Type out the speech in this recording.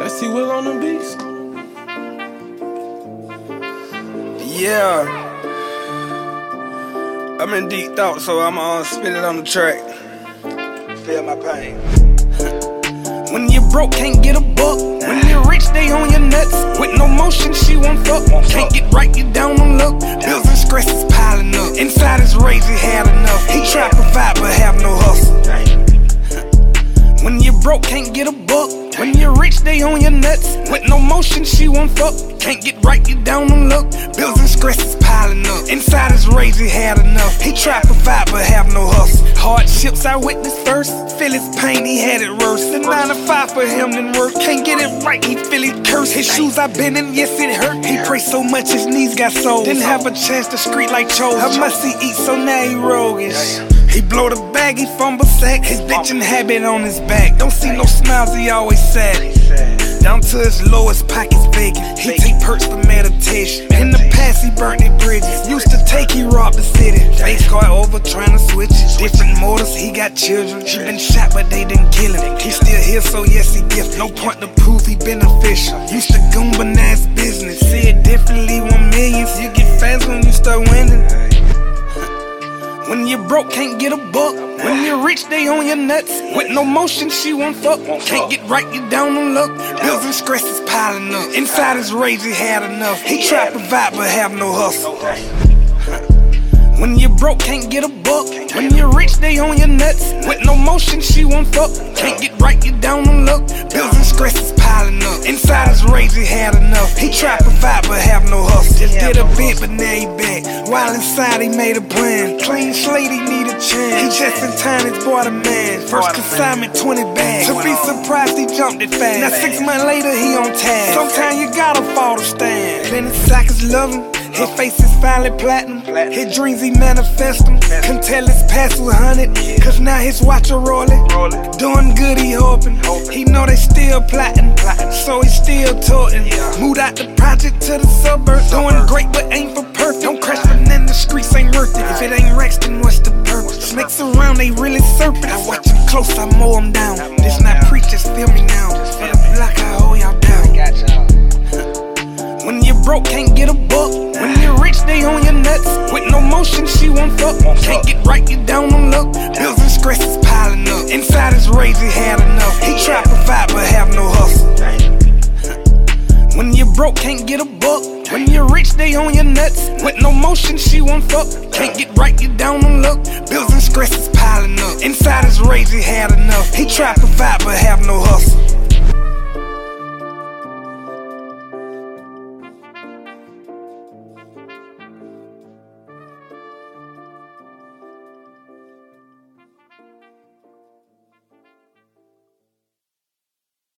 Let's see what's on the beats. Yeah, I'm in deep thought, so I'ma spit it on the track. Feel my pain. When you broke, can't get a buck. When you're rich, they on your nuts. With no motion, she won't fuck. Can't get right, you down on luck. Bills and stresses piling up. Inside his rage, he had enough. He try to provide, but have no hustle. When you broke, can't get a buck. When you're rich, they on your nuts. With no motion, she won't fuck. Can't get right, you down on luck. Bills and stresses piling up. Inside his rage, he had enough. He tried to provide, but have no hustle. Hardships I witnessed first. Feel his pain, he had it worse. The 9 to 5 for him didn't work. Can't get it right, he feel it curse. His shoes I been in, yes it hurt. He prayed so much his knees got sore. Didn't have a chance to screech like Cho. How must he eat, so now he roguish. He blow the bag, he fumble sack. His bitchin' habit on his back. Don't see no smiles, he always sad. Down to his lowest pockets begging. He take perks for meditation. In the past, he burnt his bridges. Used to take, he robbed the city. Face car over, trying to switch it. Different mortals, he got children. He been shot, but they didn't kill him. He still here, so yes, he gift. No point to prove he beneficial. Used to goon, but now it's business. See it differently, 1 million. You get fast when you start winning. When you broke, can't get a buck. When you're rich, they on your nuts. With no motion, she won't fuck. Can't get right, you down on luck. Bills and stresses piling up. Inside his rage, he had enough. He tried to provide, but have no hustle. When you broke, can't get a buck. When you're rich, they on your nuts. With no motion, she won't fuck. Can't get right, you down on luck. Bills and stresses piling up. Inside his rage, he had enough. He tried to provide, but have no hustle. Just did a bit, but now he back. While inside, he made a plan. Clean slate, he need a chance. He just in time, his boy the man. First consignment, 20 bags. To be surprised, he jumped it fast. Now 6 months later, he on task. Sometimes you gotta fall to stand. Plenty Sackers love him. His face is finally platinum. His dreams, he manifest them. Can tell his past was 100, cause now his watch a rolling. Doing good, he hoping. He know they still plotting, so he still toting. Moved out the project to the suburbs. Doing great, but ain't for perfect. Don't crash, but then the streets ain't worth it. If it ain't racks, then what's the purpose? Snakes around, they really serpent. I watch them close, I mow them down. This not preach, just feel me now. For the block, I hold y'all down. When you broke, can't get a buck. When you're rich, they on your nuts. With no motion, she won't fuck. Can't get right, you down on luck. Bills and stresses piling up. Inside his rage, he had enough. He tried to provide, but have no hustle. When you broke, can't get a buck. When you're rich, they on your nuts. With no motion, she won't fuck. Can't get right, you down on luck. Bills and stresses piling up. Inside his rage, he had enough. He tried to provide, but have no